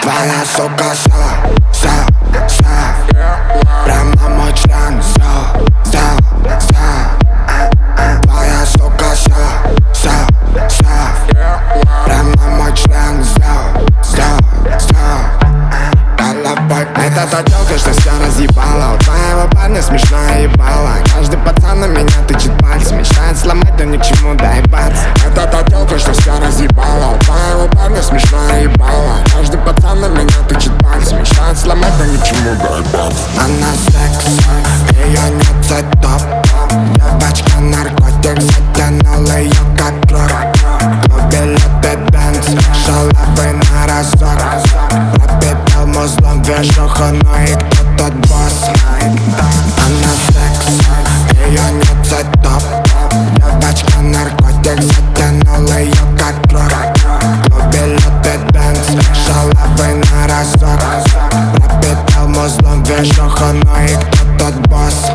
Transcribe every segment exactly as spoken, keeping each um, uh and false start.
Твоя сука села, села, села прям на мой член, села, села, села. Твоя сука села, села, села прям на мой член, села, села, села. Это та тёлка, что все разъебала. У твоего парня смешное ебало. Каждый пацан на меня тычет пальцем, мечтает сломать, но ни к чему доебаться. Это та тёлка, что все разъебала. У твоего парня смешное ебало. Каждый пацан на меня тычет пальцем, мечтает сломать, но ни к чему доебаться. Она секс, её нет цветов. Девочка наркотик, затянула её как кровь. В клубе любит дэнс, шалавы на разок. Пропитал музлом движуху, но и кто тот босс. Она секс, её нет цветов. Девочка наркотик, затянула её как кровь. В клубе любит дэнс, шалавы на разок. Пропитал музлом движуху, но и кто тот босс.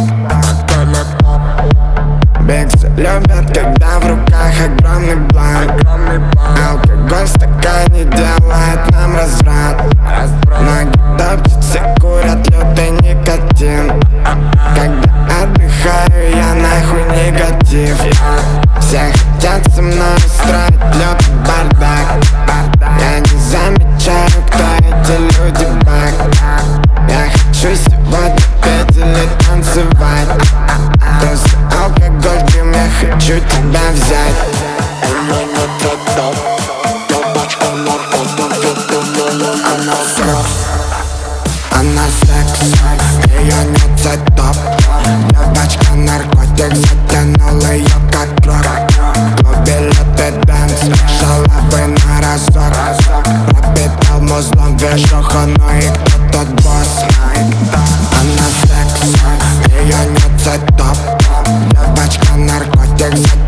Бигсы любят, когда в руках огромный бланк. Алкоголь в стакане делает нам разврат. Ноги топчутся, курят лютый никотин. Когда отдыхаю, я нахуй негатив. Все хотят со мной устроить лютый бардак. Я не замечаю, кто эти люди, бак. Я хочу сегодня петь или танцевать. Туз, алкоголь, дым, я хочу тебя взять. Она секс, она секс, её нет цветов. Девочка наркотик, затянула её как кровь. В клубе любит дэнс, шалавы на разок. Пропитал музлом движуху, но и кто тот босс. Она секс, её нет цветов. Девочка наркотик,